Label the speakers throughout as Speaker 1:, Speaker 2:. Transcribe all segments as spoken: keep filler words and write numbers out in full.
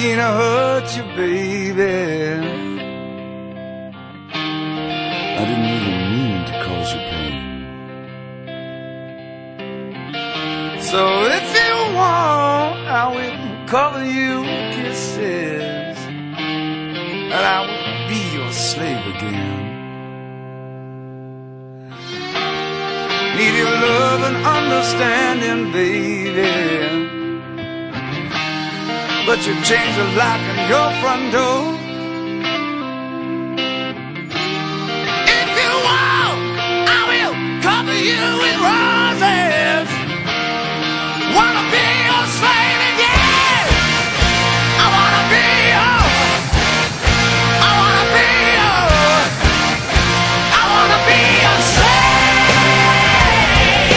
Speaker 1: mean to hurt you, baby. I didn't even mean to cause you pain. So if you want, I will cover you with kisses, and I will be your slave again. Need your love and understanding, baby, but you changed the lock on your front door. If you want, I will cover you with roses. Wanna be your slave again. I wanna be your, I wanna be your, I wanna be your slave.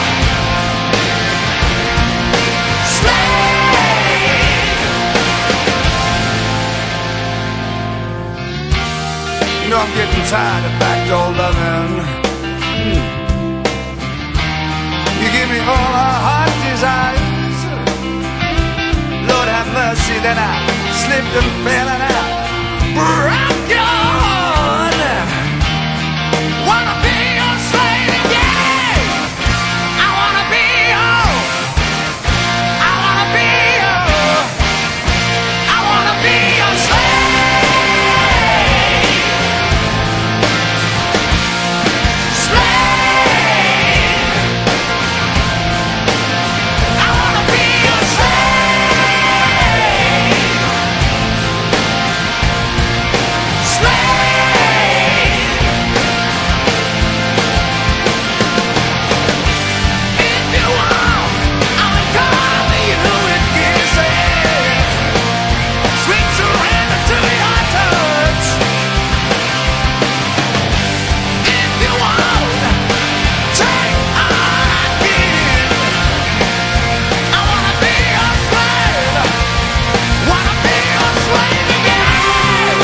Speaker 1: Slave. You know I'm getting tired of backdoor loving. You give me all our heart desires. Lord have mercy, then I slipped and fell and I broke your heart. Wanna be your slave again. I wanna be your, I wanna be your, I wanna be your slave. Slave. I wanna be your slave. Slave. If you want, I will cover you with kisses. Sweet surrender to your touch. If you want, take all I give. I wanna be your slave. Wanna be your slave again.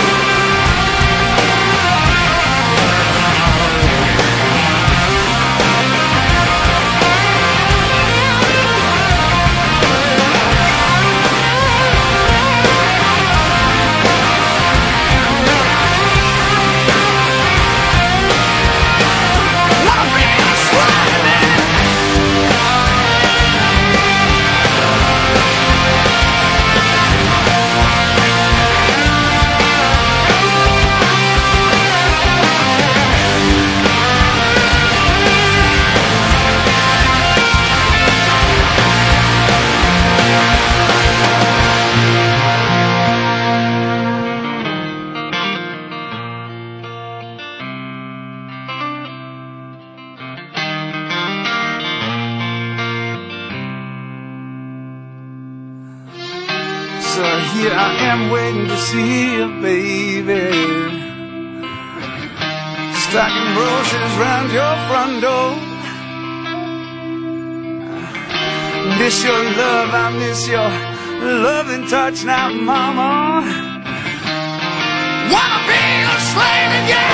Speaker 1: Wanna be your slave again. So here I am waiting to see you, baby. Stacking roses round your front door. Miss your love, I miss your loving touch now, mama. Wanna be a slave again.